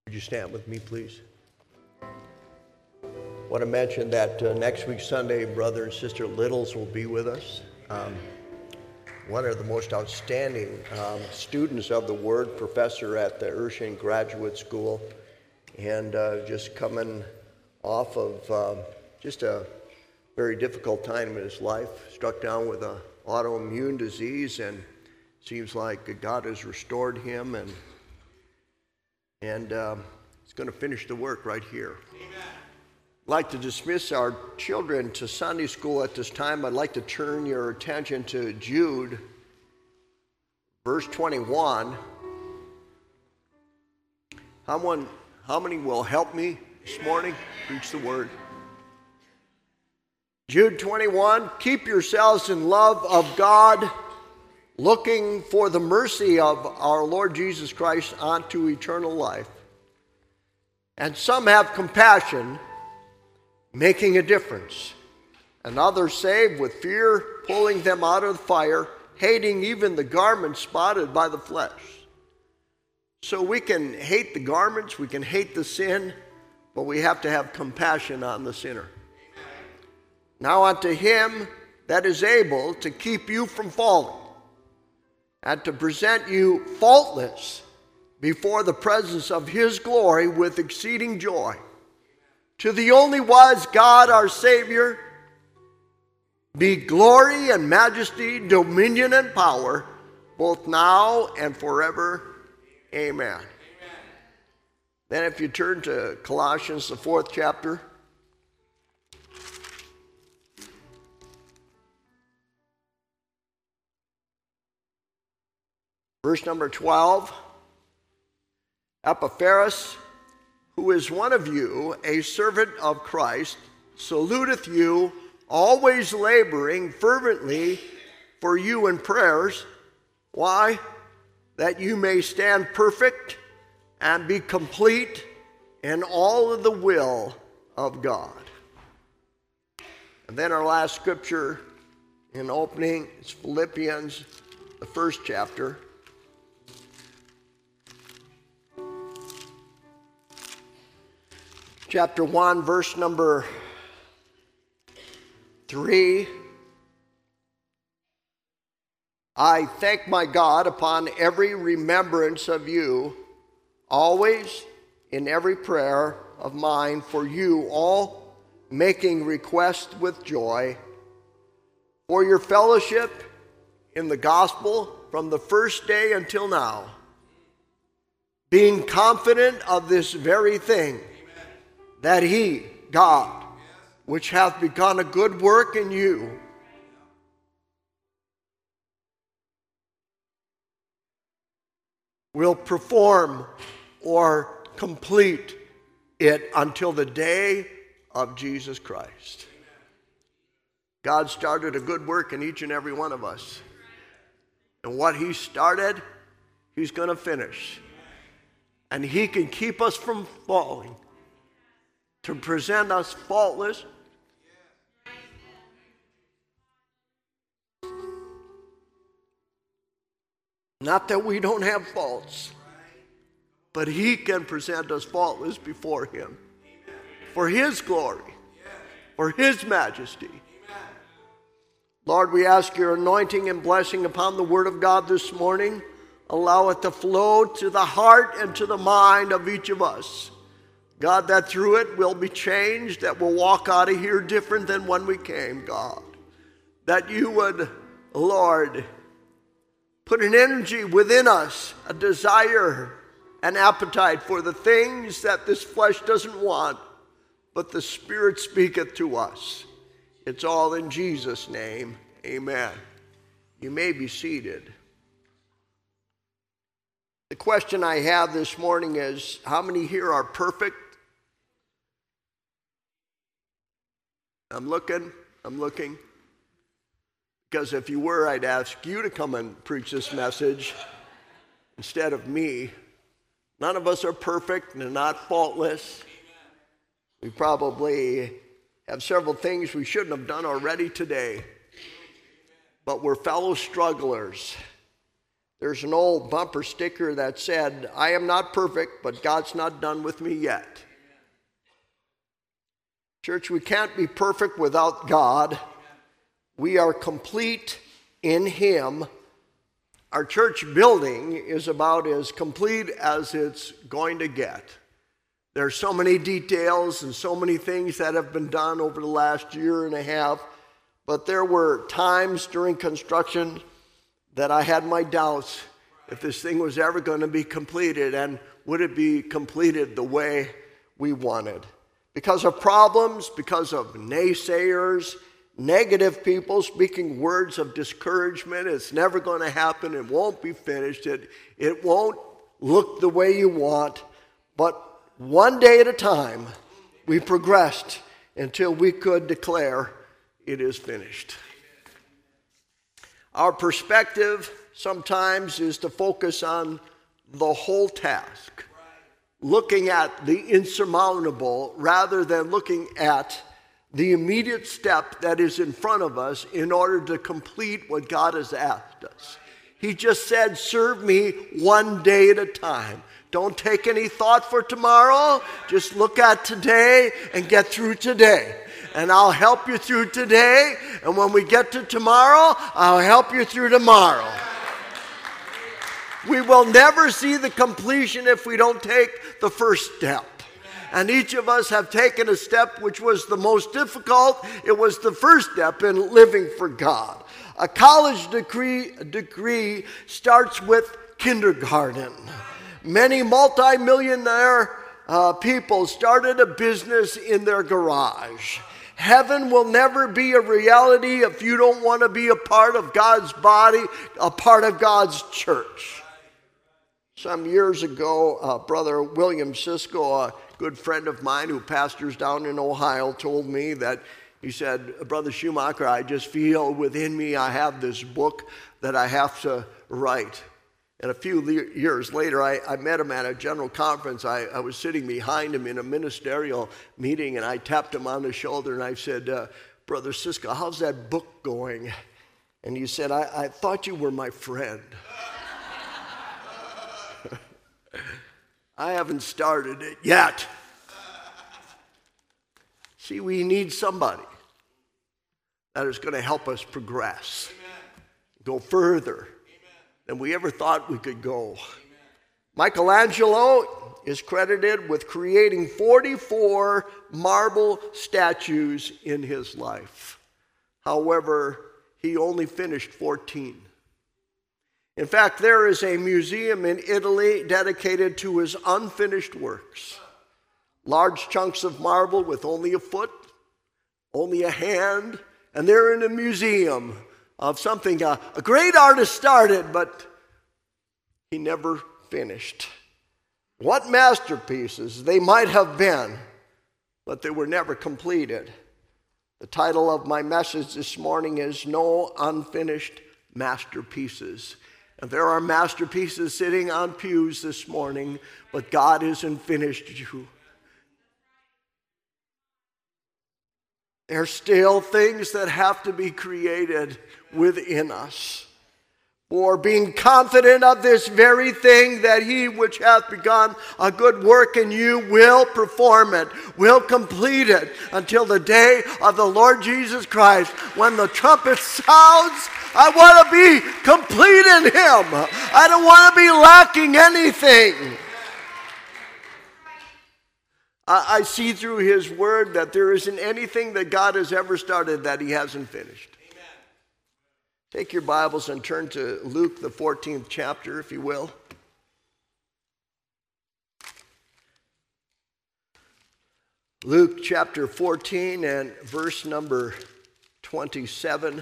Would you stand with me, please? I want to mention that next week, Sunday, Brother and Sister Littles will be with us. One of the most outstanding students of the Word, professor at the Urshan Graduate School, and just coming off of just a very difficult time in his life, struck down with an autoimmune disease, and seems like God has restored him, and he's going to finish the work right here. Amen. I'd like to dismiss our children to Sunday school at this time. I'd like to turn your attention to Jude, verse 21. How many will help me this morning preach the word? Jude 21, keep yourselves in love of God, looking for the mercy of our Lord Jesus Christ unto eternal life. And some have compassion, making a difference, and others save with fear, pulling them out of the fire, hating even the garments spotted by the flesh. So we can hate the garments, we can hate the sin, but we have to have compassion on the sinner. Now unto him that is able to keep you from falling, and to present you faultless before the presence of his glory with exceeding joy. To the only wise God, our Savior, be glory and majesty, dominion and power, both now and forever. Amen. Then if you turn to Colossians, the 4th chapter. Verse number 12, Epaphras, who is one of you, a servant of Christ, saluteth you, always laboring fervently for you in prayers. Why? That you may stand perfect and be complete in all of the will of God. And then our last scripture in opening is Philippians, the 1st chapter. Chapter 1, verse number 3. I thank my God upon every remembrance of you, always in every prayer of mine for you all, making request with joy for your fellowship in the gospel from the first day until now, being confident of this very thing, that he, God, which hath begun a good work in you, will perform or complete it until the day of Jesus Christ. God started a good work in each and every one of us. And what he started, he's going to finish. And he can keep us from falling, to present us faultless. Not that we don't have faults, but he can present us faultless before him, for his glory, for his majesty. Lord, we ask your anointing and blessing upon the word of God this morning. Allow it to flow to the heart and to the mind of each of us. God, that through it we'll be changed, that we'll walk out of here different than when we came, God. That you would, Lord, put an energy within us, a desire, an appetite for the things that this flesh doesn't want, but the Spirit speaketh to us. It's all in Jesus' name. Amen. You may be seated. The question I have this morning is, how many here are perfect? I'm looking. Because if you were, I'd ask you to come and preach this message instead of me. None of us are perfect and not faultless. We probably have several things we shouldn't have done already today. But we're fellow strugglers. There's an old bumper sticker that said, "I am not perfect, but God's not done with me yet." Church, we can't be perfect without God. We are complete in Him. Our church building is about as complete as it's going to get. There's so many details and so many things that have been done over the last year and a half, but there were times during construction that I had my doubts if this thing was ever going to be completed, and would it be completed the way we wanted. Because of problems, because of naysayers, negative people speaking words of discouragement. It's never going to happen. It won't be finished. It won't look the way you want. But one day at a time, we progressed until we could declare it is finished. Our perspective sometimes is to focus on the whole task, looking at the insurmountable rather than looking at the immediate step that is in front of us in order to complete what God has asked us. He just said, serve me one day at a time. Don't take any thought for tomorrow. Just look at today and get through today. And I'll help you through today. And when we get to tomorrow, I'll help you through tomorrow. We will never see the completion if we don't take the first step. And each of us have taken a step which was the most difficult. It was the first step in living for God. A college degree starts with kindergarten. Many multimillionaire people started a business in their garage. Heaven will never be a reality if you don't want to be a part of God's body, a part of God's church. Some years ago, Brother William Sisko, a good friend of mine who pastors down in Ohio, told me that, he said, Brother Schumacher, I just feel within me I have this book that I have to write. And a few years later, I met him at a general conference. I was sitting behind him in a ministerial meeting, and I tapped him on the shoulder, and I said, Brother Sisko, how's that book going? And he said, I thought you were my friend. I haven't started it yet. See, we need somebody that is going to help us progress, go further than we ever thought we could go. Michelangelo is credited with creating 44 marble statues in his life. However, he only finished 14. In fact, there is a museum in Italy dedicated to his unfinished works. Large chunks of marble with only a foot, only a hand, and they're in a museum of something a great artist started, but he never finished. What masterpieces they might have been, but they were never completed. The title of my message this morning is No Unfinished Masterpieces. And there are masterpieces sitting on pews this morning, but God isn't finished you. There's still things that have to be created within us. For being confident of this very thing, that he which hath begun a good work in you will perform it, will complete it until the day of the Lord Jesus Christ. When the trumpet sounds, I want to be complete in him. I don't want to be lacking anything. I see through his word that there isn't anything that God has ever started that he hasn't finished. Amen. Take your Bibles and turn to Luke, the 14th chapter, if you will. Luke chapter 14 and verse number 27.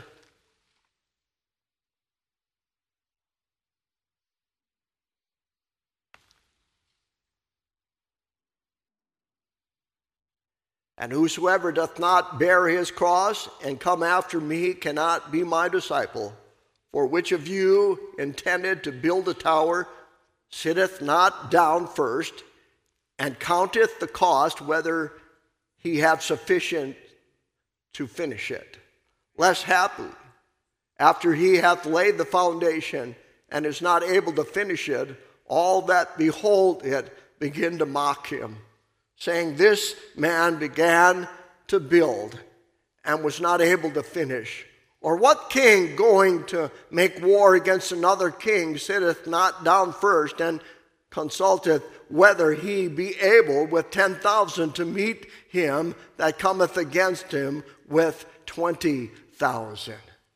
And whosoever doth not bear his cross and come after me cannot be my disciple. For which of you intended to build a tower sitteth not down first, and counteth the cost whether he have sufficient to finish it? Lest haply, after he hath laid the foundation and is not able to finish it, all that behold it begin to mock him, saying, this man began to build and was not able to finish. Or what king going to make war against another king sitteth not down first and consulteth whether he be able with 10,000 to meet him that cometh against him with 20,000?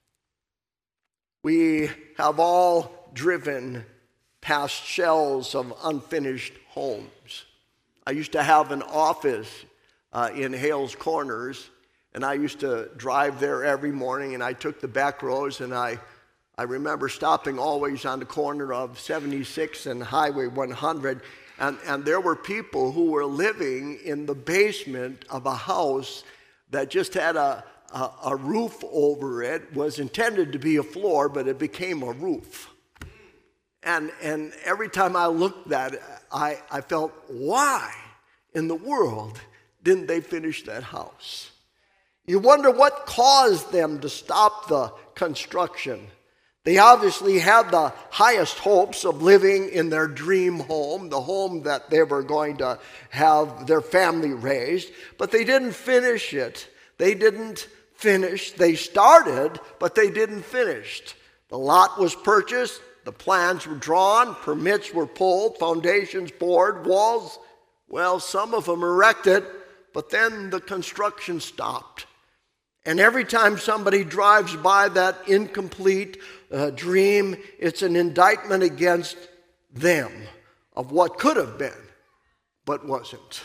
We have all driven past shells of unfinished homes. I used to have an office in Hales Corners, and I used to drive there every morning, and I took the back roads, and I remember stopping always on the corner of 76 and Highway 100, and there were people who were living in the basement of a house that just had a roof over it. Was intended to be a floor, but it became a roof. And every time I looked at it, I felt, why in the world didn't they finish that house? You wonder what caused them to stop the construction. They obviously had the highest hopes of living in their dream home, the home that they were going to have their family raised, but they didn't finish it. They didn't finish. They started, but they didn't finish. The lot was purchased, the plans were drawn, permits were pulled, foundations poured, walls, well, some of them erected, but then the construction stopped. And every time somebody drives by that incomplete dream, it's an indictment against them of what could have been, but wasn't.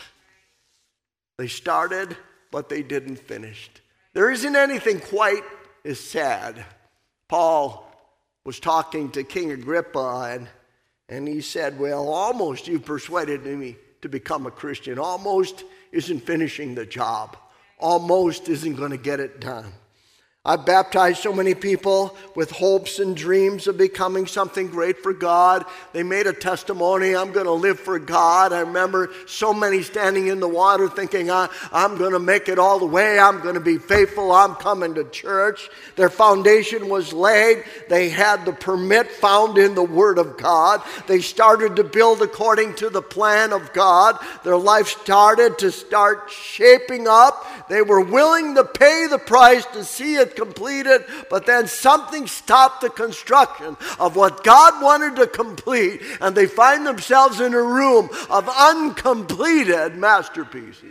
They started, but they didn't finish. There isn't anything quite as sad. Paul was talking to King Agrippa, and he said, well, almost you persuaded me to become a Christian. Almost isn't finishing the job. Almost isn't going to get it done. I've baptized so many people with hopes and dreams of becoming something great for God. They made a testimony, I'm going to live for God. I remember so many standing in the water thinking, I'm going to make it all the way. I'm going to be faithful. I'm coming to church. Their foundation was laid. They had the permit found in the Word of God. They started to build according to the plan of God. Their life started to start shaping up. They were willing to pay the price to see it completed, but then something stopped the construction of what God wanted to complete, and they find themselves in a room of uncompleted masterpieces.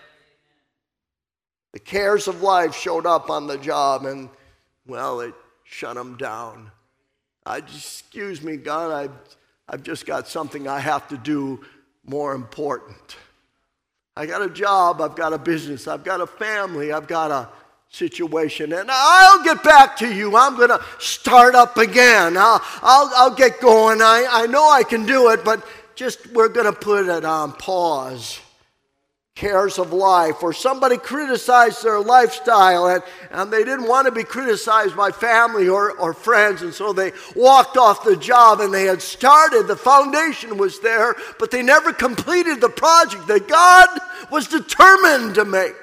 The cares of life showed up on the job, and, well, it shut them down. Excuse me, God, I've just got something I have to do more important. I got a job, I've got a business, I've got a family, I've got a situation, and I'll get back to you. I'm going to start up again. I'll get going. I know I can do it, but just we're going to put it on pause. Cares of life, or somebody criticized their lifestyle, and they didn't want to be criticized by family or friends, and so they walked off the job, and they had started. The foundation was there, but they never completed the project that God was determined to make.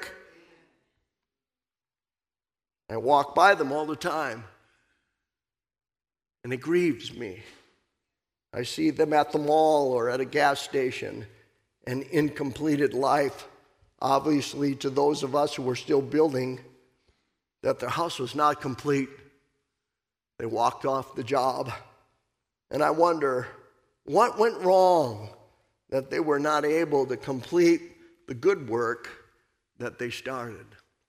I walk by them all the time, and it grieves me. I see them at the mall or at a gas station, an incompleted life, obviously to those of us who were still building, that their house was not complete. They walked off the job, and I wonder what went wrong that they were not able to complete the good work that they started.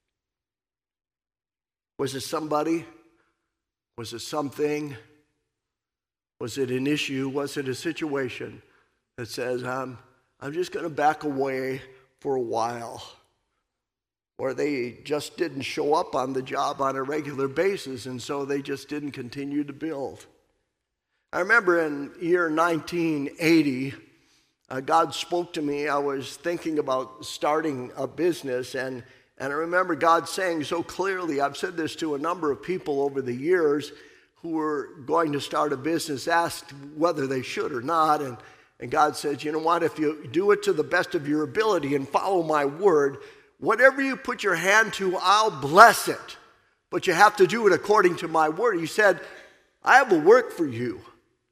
Was it somebody? Was it something? Was it an issue? Was it a situation that says, I'm just going to back away for a while? Or they just didn't show up on the job on a regular basis, and so they just didn't continue to build. I remember in year 1980, God spoke to me. I was thinking about starting a business, and I remember God saying so clearly, I've said this to a number of people over the years who were going to start a business, asked whether they should or not, and God said, you know what, if you do it to the best of your ability and follow my word, whatever you put your hand to, I'll bless it. But you have to do it according to my word. He said, I will work for you.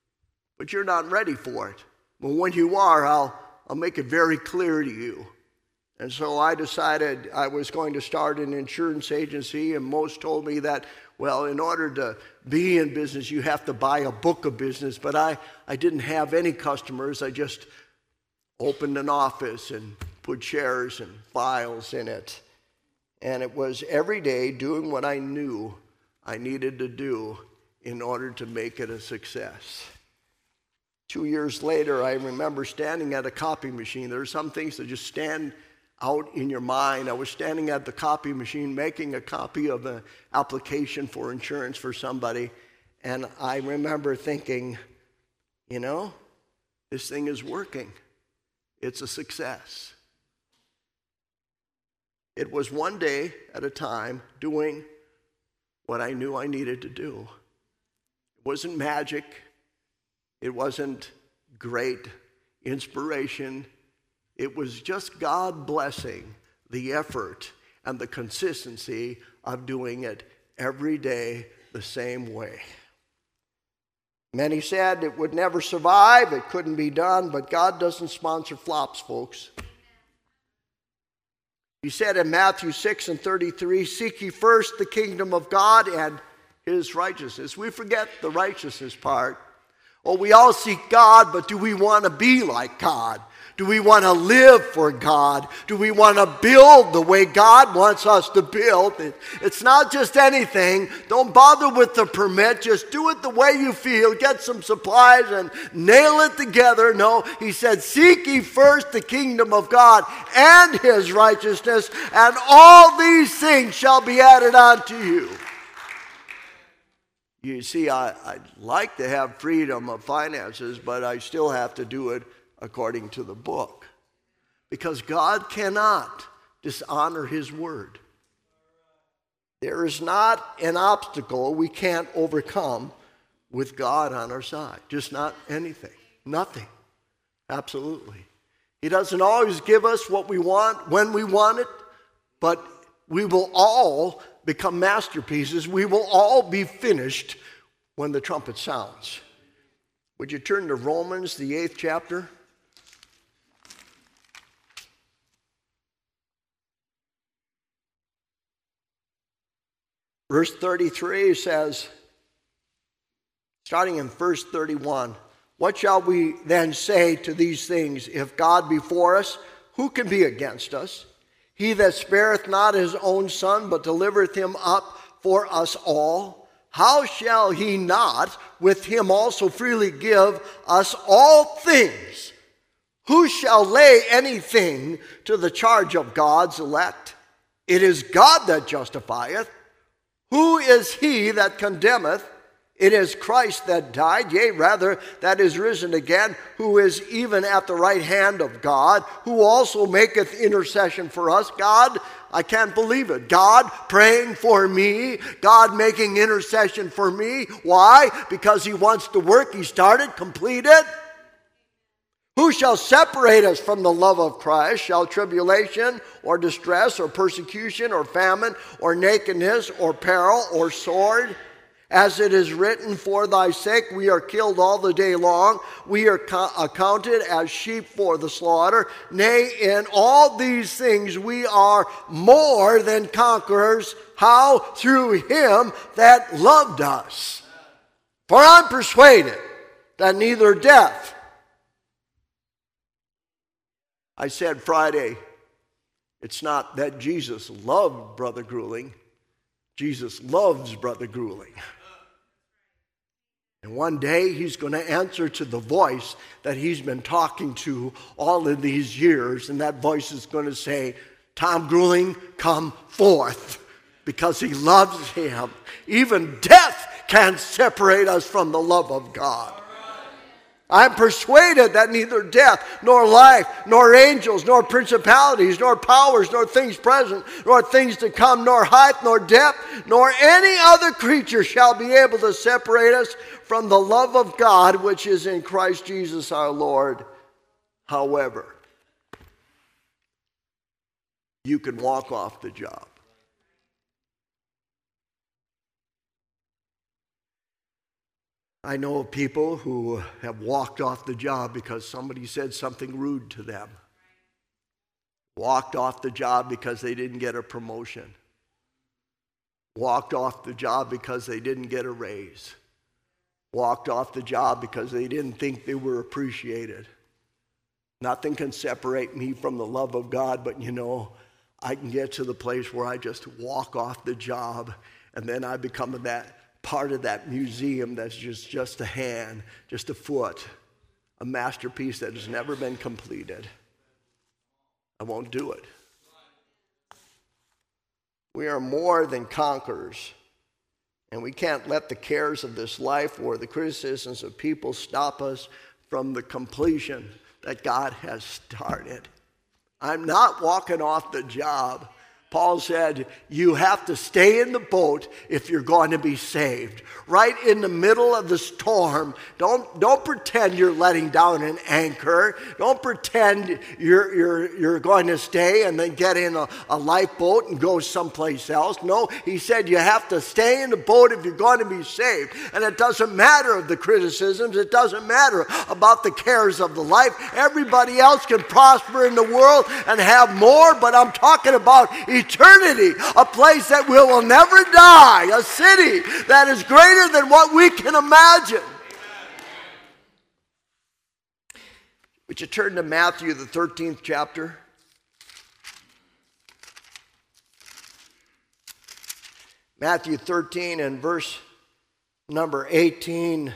but you're not ready for it. But when you are, I'll make it very clear to you. And so I decided I was going to start an insurance agency, and most told me that, well, in order to be in business, you have to buy a book of business. But I didn't have any customers. I just opened an office and put chairs and files in it. And it was every day doing what I knew I needed to do in order to make it a success. 2 years later, I remember standing at a copy machine. There are some things that just stand out in your mind. I was standing at the copy machine making a copy of an application for insurance for somebody, and I remember thinking, this thing is working. It's a success. It was one day at a time doing what I knew I needed to do. It wasn't magic. It wasn't great inspiration. It was just God blessing the effort and the consistency of doing it every day the same way. Many said it would never survive, it couldn't be done, but God doesn't sponsor flops, folks. He said in Matthew 6:33, "Seek ye first the kingdom of God and his righteousness." We forget the righteousness part. Oh, we all seek God, but do we want to be like God? Do we want to live for God? Do we want to build the way God wants us to build? It's not just anything. Don't bother with the permit. Just do it the way you feel. Get some supplies and nail it together. No, he said, "Seek ye first the kingdom of God and his righteousness, and all these things shall be added unto you." You see, I'd like to have freedom of finances, but I still have to do it according to the book. Because God cannot dishonor his word. There is not an obstacle we can't overcome with God on our side. Just not anything. Nothing. Absolutely. He doesn't always give us what we want when we want it, but we will all become masterpieces. We will all be finished when the trumpet sounds. Would you turn to Romans, the 8th chapter? Verse 33 says, starting in verse 31, "What shall we then say to these things? If God be for us, who can be against us? He that spareth not his own son, but delivereth him up for us all, how shall he not with him also freely give us all things? Who shall lay anything to the charge of God's elect? It is God that justifieth. Who is he that condemneth? It is Christ that died, yea, rather, that is risen again, who is even at the right hand of God, who also maketh intercession for us." God, I can't believe it. God praying for me, God making intercession for me. Why? Because he wants the work he started, complete it. "Who shall separate us from the love of Christ? Shall tribulation or distress or persecution or famine or nakedness or peril or sword? As it is written, for thy sake we are killed all the day long. We are accounted as sheep for the slaughter. Nay, in all these things we are more than conquerors." How? Through him that loved us. "For I'm persuaded that neither death," I said Friday, it's not that Jesus loved Brother Grueling. Jesus loves Brother Grueling. And one day he's going to answer to the voice that he's been talking to all of these years. And that voice is going to say, "Tom Grueling, come forth," because he loves him. Even death can't separate us from the love of God. "I'm persuaded that neither death, nor life, nor angels, nor principalities, nor powers, nor things present, nor things to come, nor height, nor depth, nor any other creature shall be able to separate us from the love of God, which is in Christ Jesus our Lord. However, you can walk off the job. I know of people who have walked off the job because somebody said something rude to them. Walked off the job because they didn't get a promotion. Walked off the job because they didn't get a raise. Walked off the job because they didn't think they were appreciated. Nothing can separate me from the love of God, but I can get to the place where I just walk off the job, and then I become that part of that museum that's just a hand, just a foot, a masterpiece that has never been completed. I won't do it. We are more than conquerors, and we can't let the cares of this life or the criticisms of people stop us from the completion that God has started. I'm not walking off the job. Paul said, you have to stay in the boat if you're going to be saved. Right in the middle of the storm. Don't pretend you're letting down an anchor. Don't pretend you're going to stay and then get in a lifeboat and go someplace else. No, he said you have to stay in the boat if you're going to be saved. And it doesn't matter of the criticisms. It doesn't matter about the cares of the life. Everybody else can prosper in the world and have more, but I'm talking about eternity, a place that will never die, a city that is greater than what we can imagine. Would you turn to Matthew, the 13th chapter? Matthew 13 and verse number 18.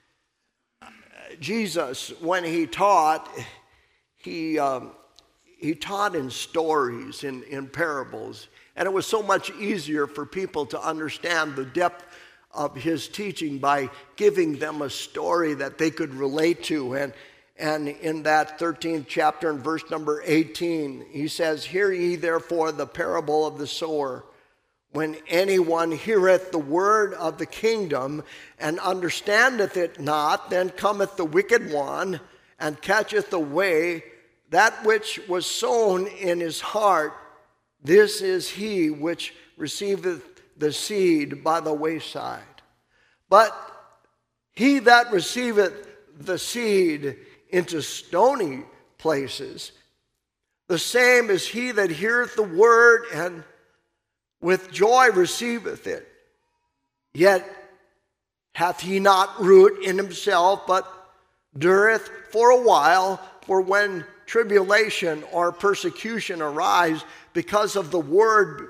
Jesus, when he taught, he taught in stories, in parables. And it was so much easier for people to understand the depth of his teaching by giving them a story that they could relate to. And in that 13th chapter and verse number 18, he says, hear ye therefore the parable of the sower. When anyone heareth the word of the kingdom and understandeth it not, then cometh the wicked one and catcheth away that which was sown in his heart. This is he which receiveth the seed by the wayside. But he that receiveth the seed into stony places, the same is he that heareth the word and with joy receiveth it. Yet hath he not root in himself, but dureth for a while. For when tribulation or persecution arise because of the word,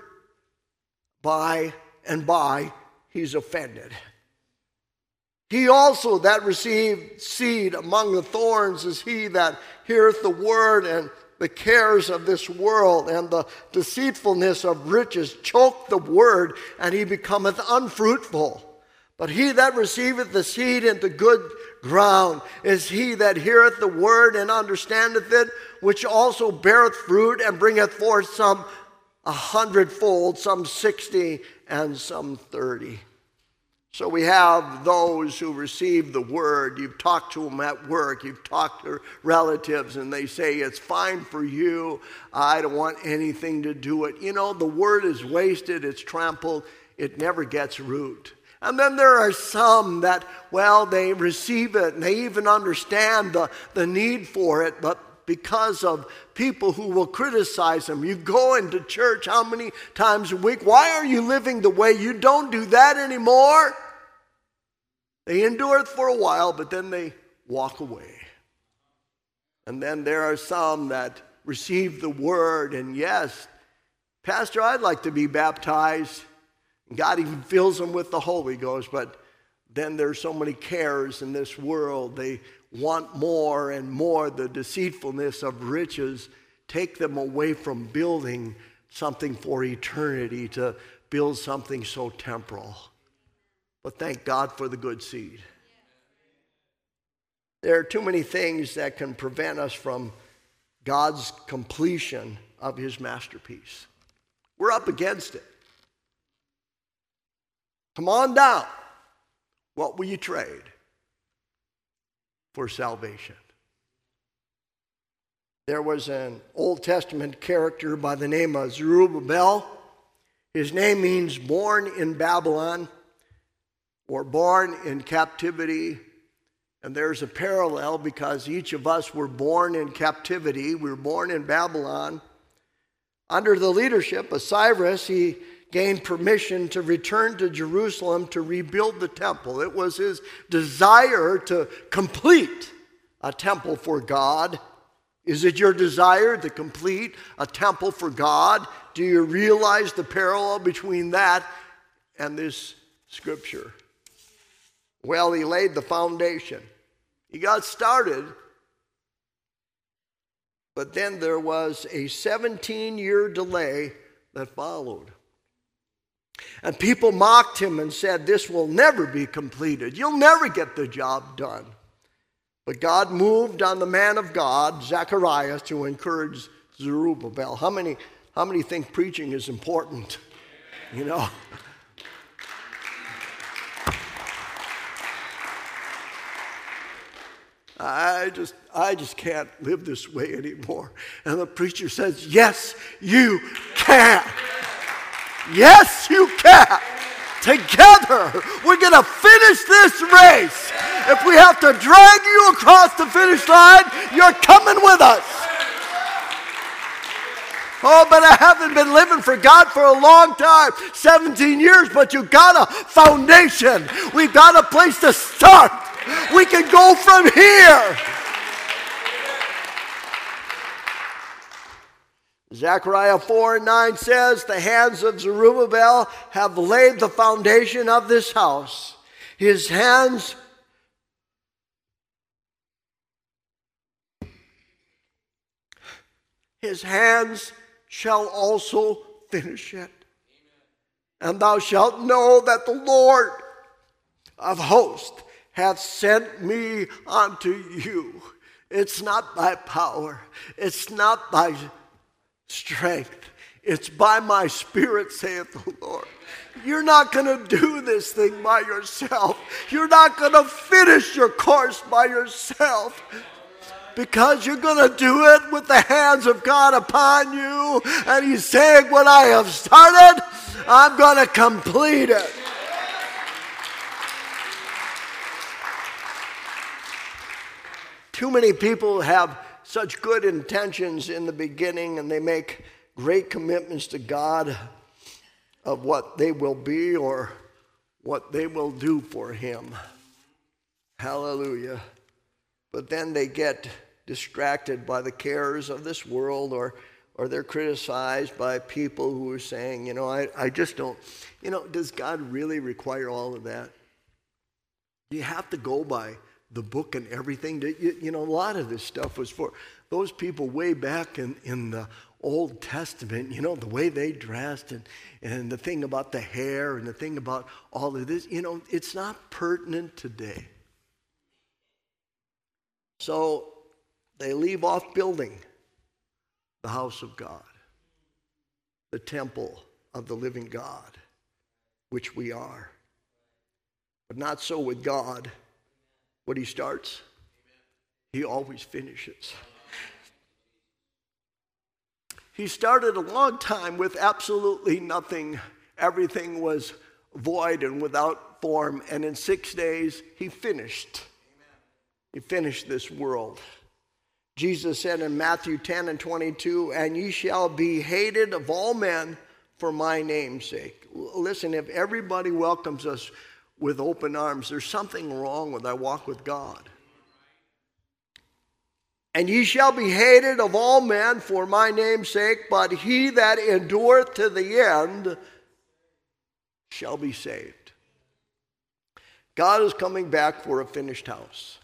by and by he's offended. He also that received seed among the thorns is he that heareth the word, and the cares of this world and the deceitfulness of riches choke the word, and he becometh unfruitful. But he that receiveth the seed into good ground is he that heareth the word and understandeth it, which also beareth fruit and bringeth forth some 100-fold, some 60, and some 30. So we have those who receive the word. You've talked to them at work. You've talked to relatives, and they say, it's fine for you. I don't want anything to do it. The word is wasted. It's trampled. It never gets root. And then there are some that, they receive it, and they even understand the need for it, but because of people who will criticize them. You go into church how many times a week? Why are you living the way? You don't do that anymore. They endure it for a while, but then they walk away. And then there are some that receive the word, and yes, Pastor, I'd like to be baptized. God even fills them with the Holy Ghost, but then there's so many cares in this world. They want more and more. The deceitfulness of riches take them away from building something for eternity to build something so temporal. But thank God for the good seed. There are too many things that can prevent us from God's completion of his masterpiece. We're up against it. Come on down. What will you trade for salvation? There was an Old Testament character by the name of Zerubbabel. His name means born in Babylon. or born in captivity. And there's a parallel because each of us were born in captivity. We were born in Babylon. Under the leadership of Cyrus, he gained permission to return to Jerusalem to rebuild the temple. It was his desire to complete a temple for God. Is it your desire to complete a temple for God? Do you realize the parallel between that and this scripture? Well, he laid the foundation. He got started, but then there was a 17-year delay that followed. And people mocked him and said, this will never be completed. You'll never get the job done. But God moved on the man of God, Zechariah, to encourage Zerubbabel. How many think preaching is important? You know? I just can't live this way anymore. And the preacher says, yes, you can. Yes, you can. Together, we're going to finish this race. If we have to drag you across the finish line, you're coming with us. Oh, but I haven't been living for God for a long time, 17 years, but you got a foundation. We've got a place to start. We can go from here. Zechariah 4:9 says, the hands of Zerubbabel have laid the foundation of this house. His hands shall also finish it. And thou shalt know that the Lord of hosts hath sent me unto you. It's not by power. It's not by strength. It's by my Spirit, saith the Lord. You're not going to do this thing by yourself. You're not going to finish your course by yourself. Because you're going to do it with the hands of God upon you. And he's saying, what I have started, I'm going to complete it. Too many people have such good intentions in the beginning, and they make great commitments to God of what they will be or what they will do for him. Hallelujah. But then they get distracted by the cares of this world, or they're criticized by people who are saying, I just don't, does God really require all of that? You have to go by the book and everything. A lot of this stuff was for those people way back in the Old Testament, the way they dressed and the thing about the hair and the thing about all of this, it's not pertinent today. So they leave off building the house of God, the temple of the living God, which we are. But not so with God. What he starts, he always finishes. He started a long time with absolutely nothing. Everything was void and without form. And in 6 days, he finished. He finished this world. Jesus said in Matthew 10:22, and ye shall be hated of all men for my name's sake. Listen, if everybody welcomes us with open arms, there's something wrong with our walk with God. And ye shall be hated of all men for my name's sake, but he that endureth to the end shall be saved. God is coming back for a finished house.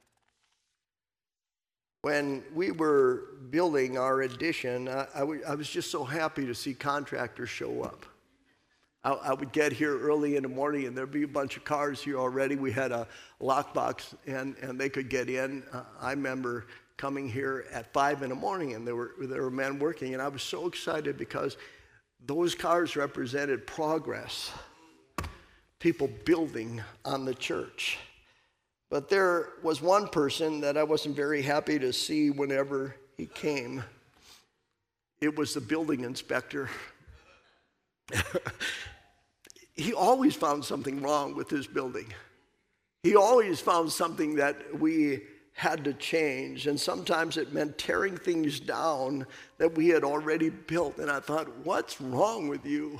When we were building our addition, I was just so happy to see contractors show up. I would get here early in the morning, and there'd be a bunch of cars here already. We had a lockbox, and they could get in. I remember coming here at 5 in the morning, and there were men working, and I was so excited because those cars represented progress, people building on the church. But there was one person that I wasn't very happy to see whenever he came. It was the building inspector. he always found something wrong with his building. He always found something that we had to change, and sometimes it meant tearing things down that we had already built. And I thought, what's wrong with you?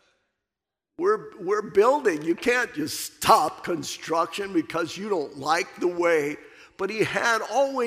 We're building. You can't just stop construction because you don't like the way. But he had always